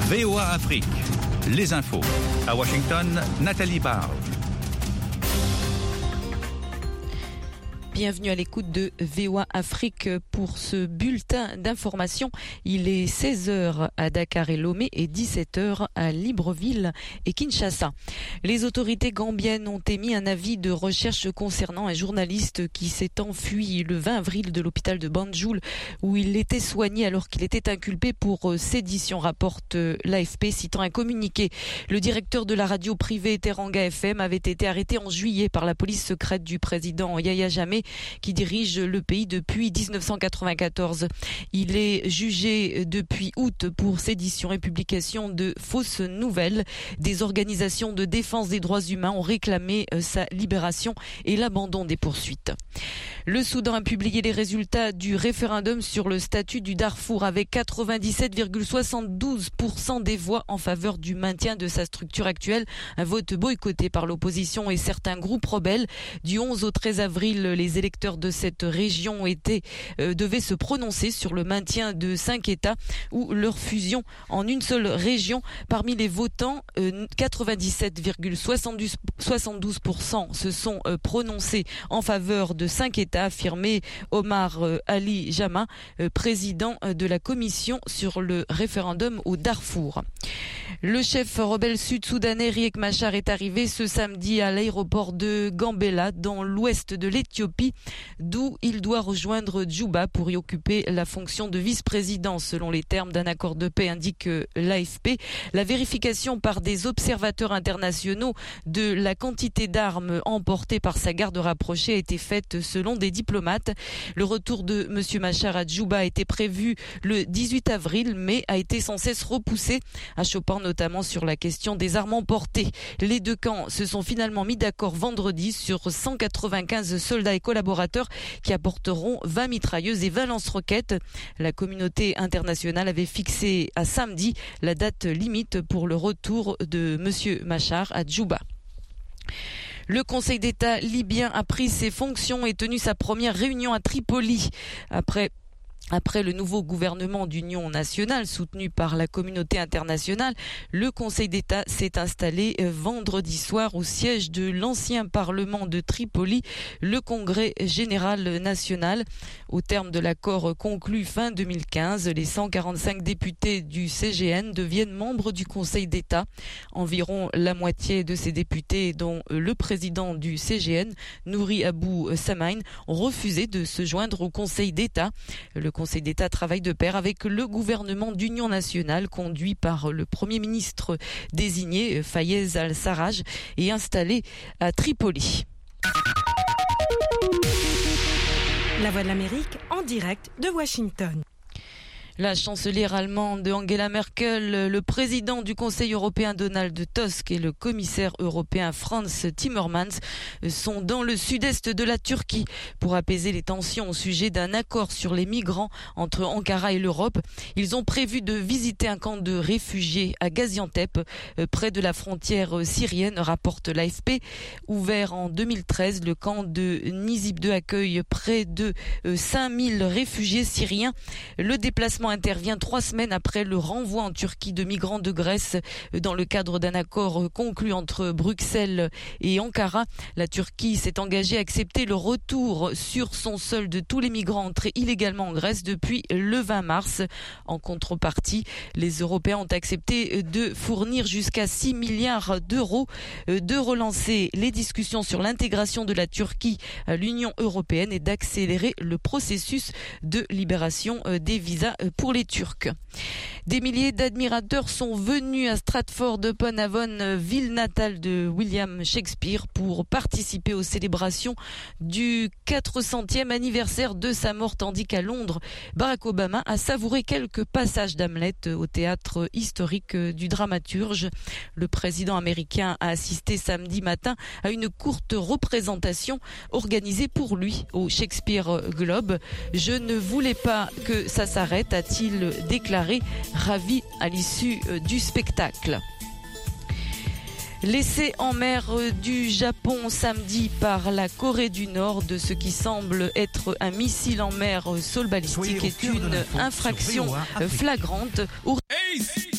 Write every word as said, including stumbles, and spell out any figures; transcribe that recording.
V O A Afrique, les infos. À Washington, Nathalie Barge. Bienvenue à l'écoute de V O A Afrique pour ce bulletin d'information. Il est seize heures à Dakar et Lomé et dix-sept heures à Libreville et Kinshasa. Les autorités gambiennes ont émis un avis de recherche concernant un journaliste qui s'est enfui le vingt avril de l'hôpital de Banjul où il était soigné alors qu'il était inculpé pour sédition, rapporte l'A F P citant un communiqué. Le directeur de la radio privée Teranga F M avait été arrêté en juillet par la police secrète du président Yahya Jammeh qui dirige le pays depuis dix-neuf cent quatre-vingt-quatorze. Il est jugé depuis août pour sédition et publication de fausses nouvelles. Des organisations de défense des droits humains ont réclamé sa libération et l'abandon des poursuites. Le Soudan a publié les résultats du référendum sur le statut du Darfour avec quatre-vingt-dix-sept virgule soixante-douze pour cent des voix en faveur du maintien de sa structure actuelle. Un vote boycotté par l'opposition et certains groupes rebelles. Du onze au treize avril, les électeurs de cette région étaient, euh, devaient se prononcer sur le maintien de cinq États ou leur fusion en une seule région. Parmi les votants, euh, quatre-vingt-dix-sept virgule soixante-douze pour cent se sont euh, prononcés en faveur de cinq États, affirmé Omar euh, Ali Jama, euh, président euh, de la commission sur le référendum au Darfour. Le chef rebelle sud-soudanais Riek Machar est arrivé ce samedi à l'aéroport de Gambela dans l'ouest de l'Éthiopie, d'où il doit rejoindre Djouba pour y occuper la fonction de vice-président selon les termes d'un accord de paix, indique l'A F P. La vérification par des observateurs internationaux de la quantité d'armes emportées par sa garde rapprochée a été faite selon des diplomates. Le retour de M. Machar à Djouba était prévu le dix-huit avril mais a été sans cesse repoussé, achoppant notamment sur la question des armes emportées. Les deux camps se sont finalement mis d'accord vendredi sur cent quatre-vingt-quinze soldats et collaborateurs qui apporteront vingt mitrailleuses et vingt lance-roquettes. La communauté internationale avait fixé à samedi la date limite pour le retour de M. Machar à Djouba. Le Conseil d'État libyen a pris ses fonctions et tenu sa première réunion à Tripoli. Après Après le nouveau gouvernement d'union nationale soutenu par la communauté internationale, le Conseil d'État s'est installé vendredi soir au siège de l'ancien Parlement de Tripoli, le Congrès général national. Au terme de l'accord conclu fin deux mille quinze, les cent quarante-cinq députés du C G N deviennent membres du Conseil d'État. Environ la moitié de ces députés, dont le président du C G N, Nouri Abou Samain, ont refusé de se joindre au Conseil d'État. Le Le Conseil d'État travaille de pair avec le gouvernement d'union nationale conduit par le Premier ministre désigné Fayez al-Sarraj et installé à Tripoli. La Voix de l'Amérique en direct de Washington. La chancelière allemande Angela Merkel, le président du Conseil européen Donald Tusk et le commissaire européen Frans Timmermans sont dans le sud-est de la Turquie pour apaiser les tensions au sujet d'un accord sur les migrants entre Ankara et l'Europe. Ils ont prévu de visiter un camp de réfugiés à Gaziantep, près de la frontière syrienne, rapporte l'A F P. Ouvert en deux mille treize, le camp de Nizip deux accueille près de cinq mille réfugiés syriens. Le déplacement intervient trois semaines après le renvoi en Turquie de migrants de Grèce dans le cadre d'un accord conclu entre Bruxelles et Ankara. La Turquie s'est engagée à accepter le retour sur son sol de tous les migrants entrés illégalement en Grèce depuis le vingt mars. En contrepartie, les Européens ont accepté de fournir jusqu'à six milliards d'euros, de relancer les discussions sur l'intégration de la Turquie à l'Union européenne et d'accélérer le processus de libération des visas pour les Turcs. Des milliers d'admirateurs sont venus à Stratford-upon-Avon, ville natale de William Shakespeare, pour participer aux célébrations du quatre centième anniversaire de sa mort, tandis qu'à Londres, Barack Obama a savouré quelques passages d'Hamlet au théâtre historique du dramaturge. Le président américain a assisté samedi matin à une courte représentation organisée pour lui au Shakespeare Globe. « Je ne voulais pas que ça s'arrête », a-t-il déclaré, ravi à l'issue du spectacle. Laissé en mer du Japon samedi par la Corée du Nord de ce qui semble être un missile en mer sol balistique est une infraction flagrante. Hey